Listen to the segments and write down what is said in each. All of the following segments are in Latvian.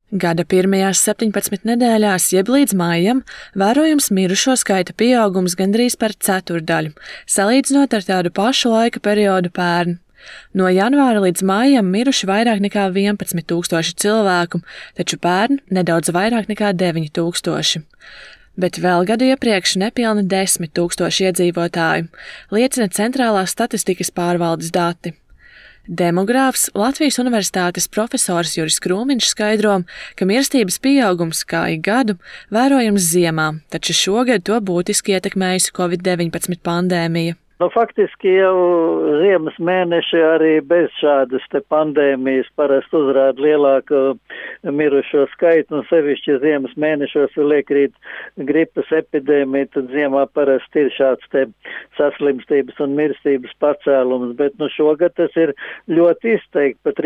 Gada pirmajās 17 nedēļās, jeb līdz maijam, vērojams mirušo skaita pieaugums gandrīz par ceturdaļu, salīdzinot ar tādu pašu laika periodu pērn. No janvāra līdz maijam miruši vairāk nekā 11 000 cilvēku, taču pērn nedaudz vairāk nekā 9 000. Bet vēl gadu iepriekš nepilni 10 000 iedzīvotāju, liecina Centrālās statistikas pārvaldes dati. Demogrāfs, Latvijas Universitātes profesors Juris Krūmiņš skaidro, ka mirstības pieaugums kā ik gadu vērojams ziemā, taču šogad to būtiski ietekmējusi Covid-19 pandēmija. Faktiski jau ziemas mēneši arī bez šādas pandēmijas parasti uzrāda lielāku mirušo skaitu, un sevišķi ziemas mēnešos vēl iekrīt gripas epidēmija, tad ziemā parasti ir šāds saslimstības un mirstības pacēlums, bet šogad tas ir ļoti izteikti, pa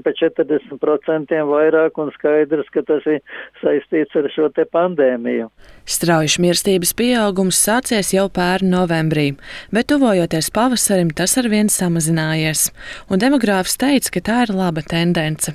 30–40% vairāk, un skaidrs, ka tas ir saistīts ar šo pandēmiju. Strauji mirstības pieaugums sācies jau pērn novembrī, bet tuvojoties pavasarim, tas arvien samazinājies, un demogrāfs teica, ka tā ir laba tendence.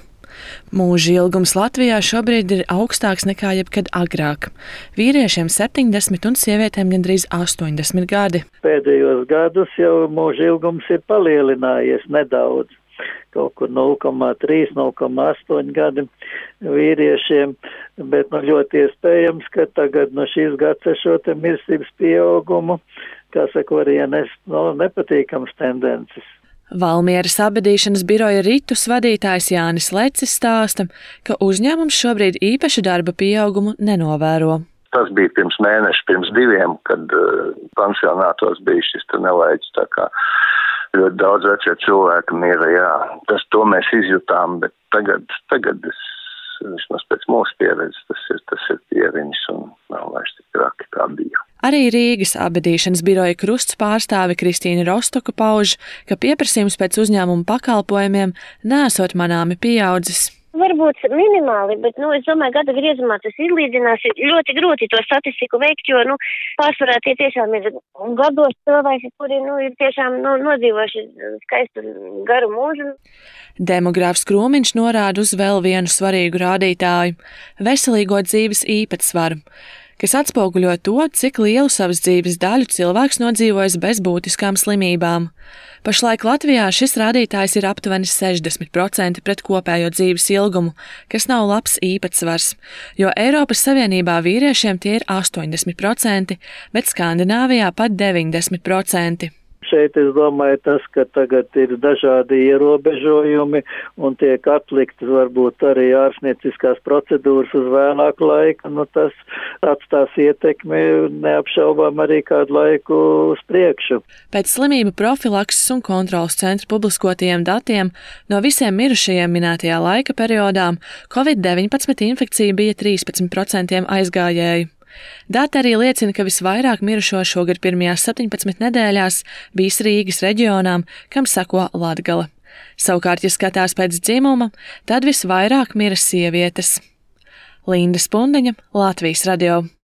Mūža ilgums Latvijā šobrīd ir augstāks nekā jebkad agrāk. Vīriešiem 70 un sievietēm gandrīz 80 gadi. Pēdējos gadus jau mūža ilgums ir palielinājies nedaudz. Kaut kur 0,3, 0,8 gadi vīriešiem, bet ļoti iespējams, ka tagad no šīs gads ar šo mirstības pieaugumu, kā saka, arī nepatīkams tendences. Valmieras abedīšanas biroja ritus vadītājs Jānis Lecis stāsta, ka uzņēmums šobrīd īpašu darba pieaugumu nenovēro. Tas bija pirms mēneša, pirms diviem, kad pansionātos bija šis nelaiķis, tā kā ļoti daudz vecie cilvēki mira, jā. To mēs izjutām, bet tagad vismaz pēc mūsu pieredzes, tas ir pieriņš un nav vairs tik traki kā bija. Arī Rīgas abedīšanas biroja Krusts pārstāve Kristīna Rostoka pauž, ka pieprasījums pēc uzņēmuma pakalpojumiem nesot manāmi pieaudzis. Varbūt minimāli, bet, es domāju, gada griezumā tas izlīdzinās. Ļoti grūti to statistiku veikt, jo, pārsvarā tie tiešām ir gados cilvēki, kuri, ir tiešām nodzīvojuši skaistu garu mūžu. Demogrāfs Krūmiņš norāda uz vēl vienu svarīgu rādītāju – veselīgo dzīves īpatsvaru, kas atspoguļo to, cik lielu savas dzīves daļu cilvēks nodzīvojas bez būtiskām slimībām. Pašlaik Latvijā šis rādītājs ir aptuveni 60% pret kopējo dzīves ilgumu, kas nav labs īpatsvars, jo Eiropas Savienībā vīriešiem tie ir 80%, bet Skandināvijā pat 90%. Šeit es domāju tas, ka tagad ir dažādi ierobežojumi un tiek atliktas varbūt arī ārstnieciskās procedūras uz vēlāku laiku. Tas atstās ietekmi neapšaubām arī kādu laiku uz priekšu. Pēc slimību profilakses un kontrolas centra publiskotajiem datiem no visiem mirušajiem minētajā laika periodām Covid-19 infekcija bija 13% aizgājēju. Dati arī liecina, ka visvairāk mirušo šogad pirmajās 17 nedēļās bijis Rīgas reģionām, kam seko Latgale. Savukārt, ja skatās pēc dzimuma, tad visvairāk mira sievietes. Linda Spundiņa, Latvijas radio.